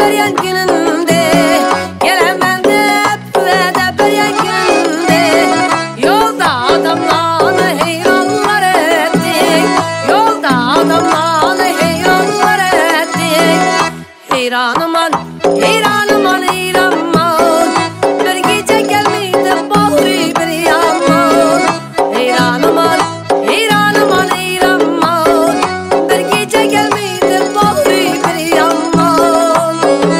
beryen gününde, gelemem de beryen gününde. Yolda adamlarını heyranlar ettik, yolda adamlarını heyranlar ettik. Heyranıman, heyranıman, heyranman, bir gece gelmeydi bağrı bir yaman. Heyranıman, heyranıman, heyranman, bir gece gelmeydi bağrı bir yaman.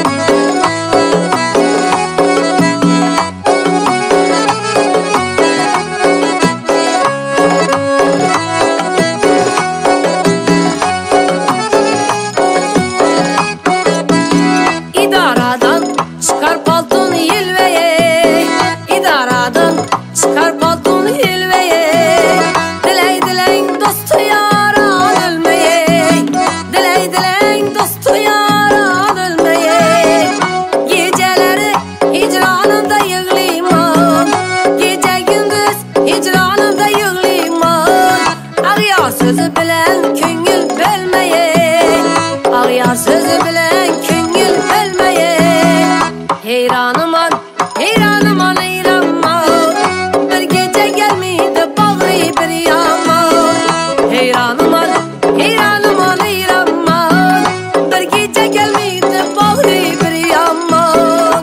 İdaradan çıkar paltonu yelveye, idaradan çıkar paltonu yelveye. Diley dileyin dostu yaran ölmeye, diley dileyin dostu yaran ölmeye. Geceleri hicranında yığılayım, gece gündüz hicranında yığılayım. Ağyar sözü bilen köngül bölmeye, ağyar sözü bilen köngül bölmeye. Heyranıman, heyranıman, heyranman, bir gece gelmeydi bağrı bir yaman. Heyranıman, heyranıman, heyranman, bir gece gelmeydi bağrı bir yaman.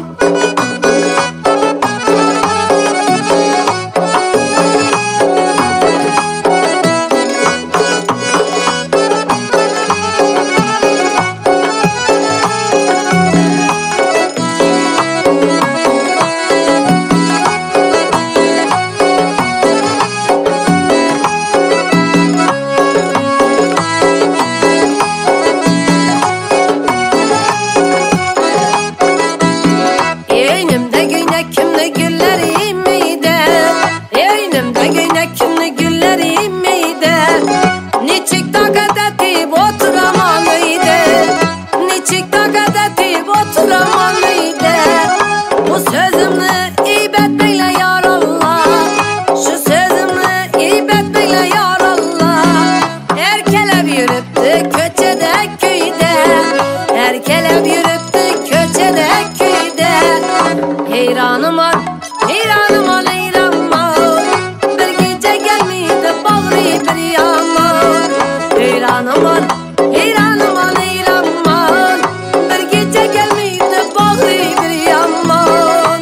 Eynimde göynekimli güllerim miydi? Eynimde göynekimli güllerim miydi? Niçik takat etip oturamalıydı? Niçik takat etip oturamalıydı? Bu sözümü iybet beyle yar Allah, şu sözümü iybet beyle yar Allah. Erkelep yürüptü köçede köyde, erkelep yürüptü köçede köyde. Heyranıman, heyranıman, heyranman, bir gece gelmeydi bağrı bir yaman. Heyranıman, heyranıman, heyranman, bir gece gelmeydi bağrı bir yaman.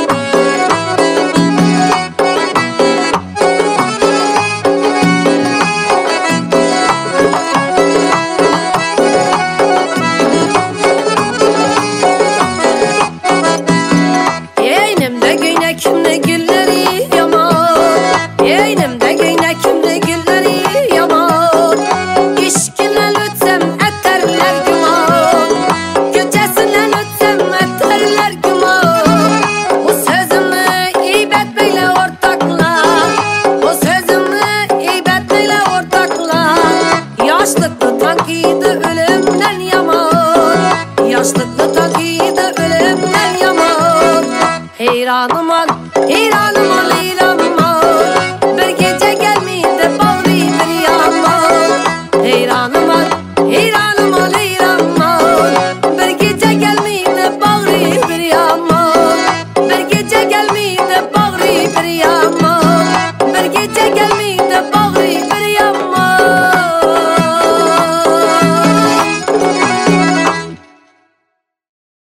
Eynimde göynekimli gülleri yaman, eynimde göynekimli gülleri yaman. İşkinle ötsem eterler güman, göçesinle ötsem eterler güman. Bu sözümü iybet beyle ortakla, bu sözümü iybet beyle ortakla. Yaşlıklı tankiydi ölümden yaman, yaşlıklı tankiydi ölümden yaman. Heyranıman,